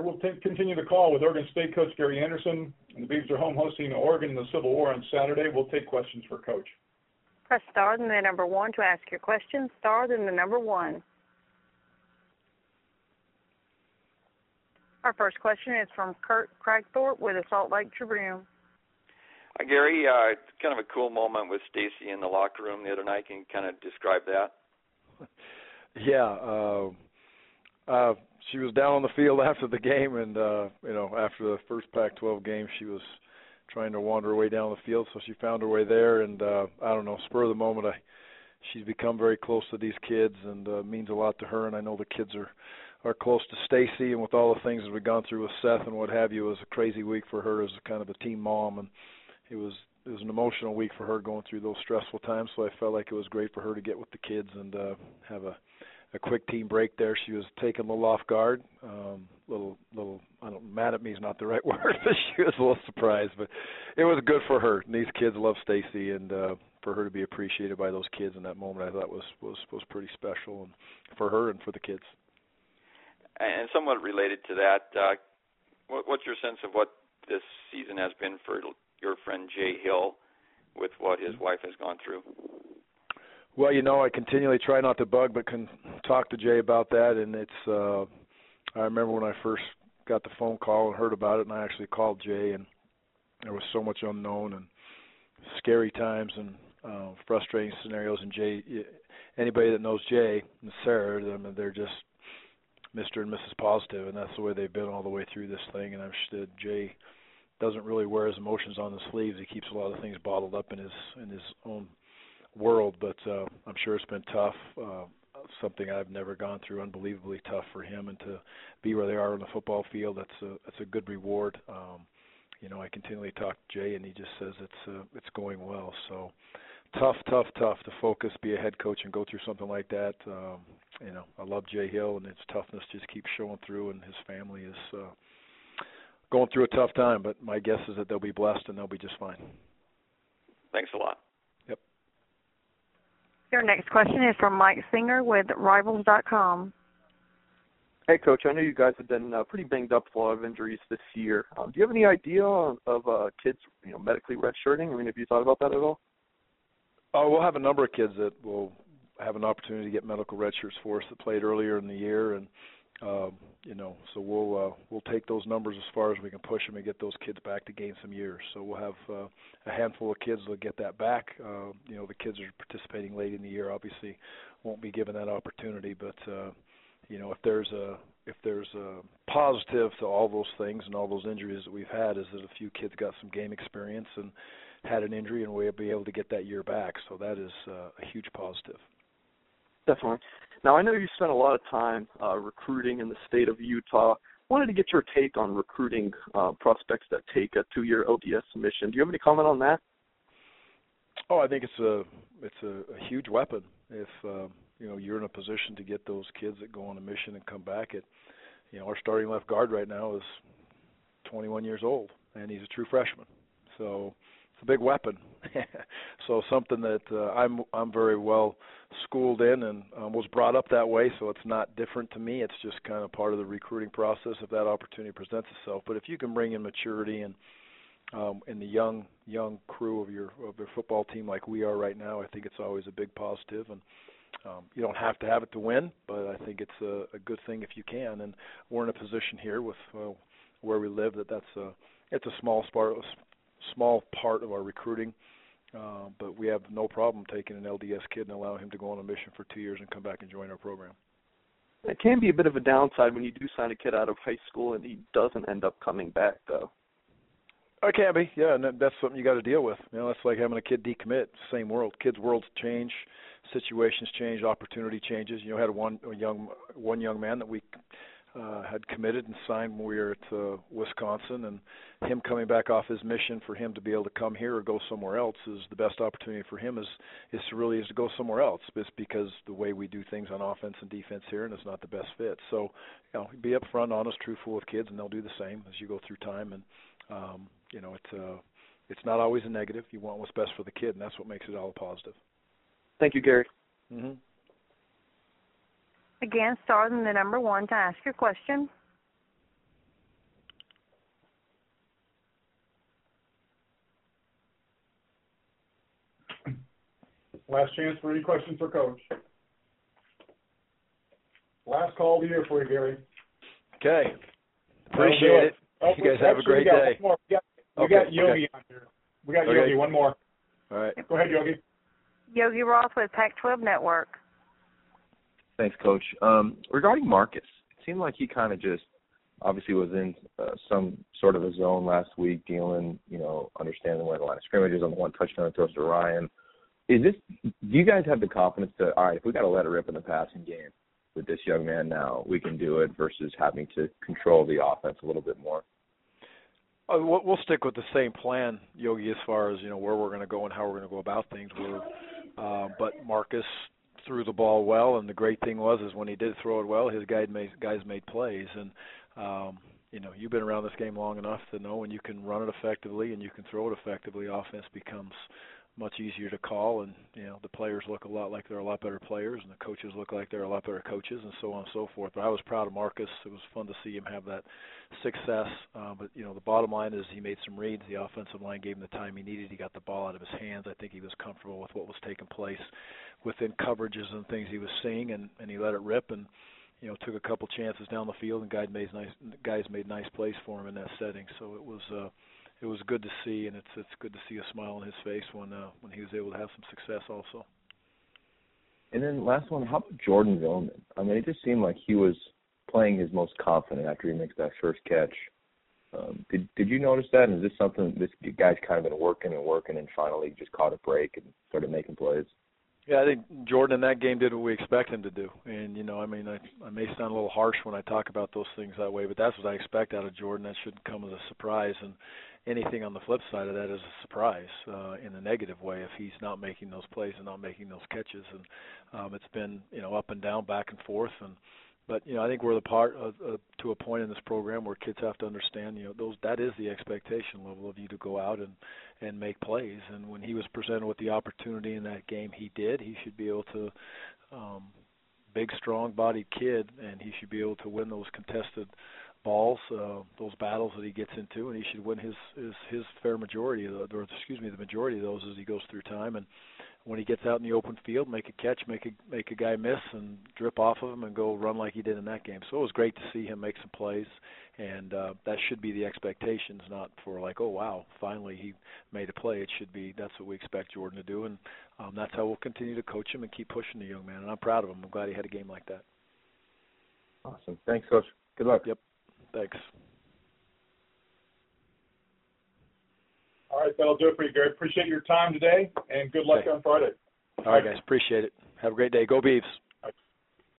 We'll continue the call with Oregon State coach Gary Anderson. And the Beavs are home hosting Oregon in the Civil War on Saturday. We'll take questions for Coach. Press star then the number 1 to ask your question. Star then the number 1. Our first question is from Kurt Kragthorpe with the Salt Lake Tribune. Hi, Gary. Kind of a cool moment with Stacy in the locker room the other night. Can you kind of describe that? Yeah. She was down on the field after the game, and, after the first Pac-12 game, she was trying to wander her way down the field, so she found her way there, and, spur of the moment, she's become very close to these kids and means a lot to her, and I know the kids are close to Stacy, and with all the things that we've gone through with Seth and what have you, it was a crazy week for her as kind of a team mom, and it was an emotional week for her going through those stressful times, so I felt like it was great for her to get with the kids and have a quick team break there. She was taken a little off guard, mad at me is not the right word, but she was a little surprised, but it was good for her. And these kids love Stacy, and for her to be appreciated by those kids in that moment, I thought was pretty special, and for her and for the kids. And somewhat related to that, what's your sense of what this season has been for your friend Jay Hill with what his wife has gone through? Well, I continually try not to bug, but can talk to Jay about that, and it's I remember when I first got the phone call and heard about it, and I actually called Jay, and there was so much unknown and scary times and frustrating scenarios, and Jay, anybody that knows Jay and Sarah, they're just Mr. and Mrs. Positive, and that's the way they've been all the way through this thing, and I'm sure that Jay doesn't really wear his emotions on his sleeves. He keeps a lot of things bottled up in his own world, but I'm sure it's been tough, something I've never gone through, unbelievably tough for him, and to be where they are on the football field, that's a good reward. I continually talk to Jay, and he just says it's going well. So tough to focus, be a head coach, and go through something like that. I love Jay Hill, and his toughness just keeps showing through, and his family is going through a tough time, but my guess is that they'll be blessed and they'll be just fine. Thanks a lot. Yep. Your next question is from Mike Singer with Rivals.com. Hey, Coach, I know you guys have been pretty banged up with a lot of injuries this year. Do you have any idea of kids, medically redshirting? I mean, have you thought about that at all? We'll have a number of kids that will have an opportunity to get medical redshirts for us that played earlier in the year, and so we'll take those numbers as far as we can push them and get those kids back to gain some years. So we'll have a handful of kids that'll get that back. The kids that are participating late in the year obviously won't be given that opportunity, but if there's a positive to all those things and all those injuries that we've had, is that a few kids got some game experience and had an injury, and we'll be able to get that year back. So that is a huge positive. Definitely. Now, I know you spent a lot of time recruiting in the state of Utah. I wanted to get your take on recruiting prospects that take a 2-year LDS submission. Do you have any comment on that? Oh, I think it's a huge weapon if you're in a position to get those kids that go on a mission and come back. Our starting left guard right now is 21 years old, and he's a true freshman. So it's a big weapon. So something that I'm very well schooled in and was brought up that way, so it's not different to me. It's just kind of part of the recruiting process if that opportunity presents itself. But if you can bring in maturity and in the young crew of your football team like we are right now, I think it's always a big positive. And you don't have to have it to win, but I think it's a good thing if you can. And we're in a position here with where we live it's a small part of our recruiting, but we have no problem taking an LDS kid and allowing him to go on a mission for 2 years and come back and join our program. It can be a bit of a downside when you do sign a kid out of high school and he doesn't end up coming back, though. It can be, yeah, and that's something you got to deal with. That's like having a kid decommit. Same world. Kids' worlds change, situations change, opportunity changes. Had one young man that we had committed and signed when we were at Wisconsin, and him coming back off his mission, for him to be able to come here or go somewhere else is the best opportunity for him is to go somewhere else. It's because the way we do things on offense and defense here, and it's not the best fit. So, be upfront, honest, truthful with kids, and they'll do the same as you go through time. And it's not always a negative. You want what's best for the kid, and that's what makes it all positive. Thank you, Gary. Mm-hmm. Again, star then the number 1 to ask your question. Last chance for any questions for Coach. Last call of the year for you, Gary. Okay. Appreciate it. You guys have a great day. We got Yogi on here. We got Yogi, one more. All right. Go ahead, Yogi. Yogi Roth with Pac-12 Network. Thanks, Coach. Regarding Marcus, it seemed like he kind of just obviously was in some sort of a zone last week, dealing, understanding where the line of scrimmage is on the one touchdown that throws to Ryan. Do you guys have the confidence to, all right, if we got to let it rip in the passing game with this young man now, we can do it versus having to control the offense a little bit more? We'll stick with the same plan, Yogi, as far as where we're going to go and how we're going to go about things. But Marcus threw the ball well, and the great thing is when he did throw it well, his guys made plays. And you've been around this game long enough to know when you can run it effectively and you can throw it effectively, offense becomes much easier to call, and the players look a lot like they're a lot better players, and the coaches look like they're a lot better coaches, and so on and so forth. But I was proud of Marcus. It was fun to see him have that success. But the bottom line is he made some reads. The offensive line gave him the time he needed. He got the ball out of his hands. I think he was comfortable with what was taking place within coverages and things he was seeing, and he let it rip and took a couple chances down the field, and guys made nice plays for him in that setting. So it was good to see, and it's good to see a smile on his face when he was able to have some success also. And then last one, how about Jordan Zillman? I mean, it just seemed like he was playing his most confident after he makes that first catch. Did you notice that? And is this something this guy's kind of been working and finally just caught a break and started making plays? Yeah, I think Jordan in that game did what we expect him to do. And, I may sound a little harsh when I talk about those things that way, but that's what I expect out of Jordan. That shouldn't come as a surprise. And anything on the flip side of that is a surprise in a negative way if he's not making those plays and not making those catches. And it's been, up and down, back and forth. But I think we're to a point in this program where kids have to understand, that is the expectation level of you to go out and make plays. And when he was presented with the opportunity in that game, he did. He should be able to, big, strong-bodied kid, and he should be able to win those contested balls, those battles that he gets into, and he should win his fair majority, the majority of those as he goes through time. And when he gets out in the open field, make a catch, make a guy miss, and drip off of him and go run like he did in that game. So it was great to see him make some plays, and that should be the expectations, not for like, oh, wow, finally he made a play. It should be that's what we expect Jordan to do, and that's how we'll continue to coach him and keep pushing the young man. And I'm proud of him. I'm glad he had a game like that. Awesome. Thanks, Coach. Good luck. Yep. Thanks. All right, that'll do it for you, Gary. Appreciate your time today, and good luck on Friday. All right, guys. Appreciate it. Have a great day. Go Beavs.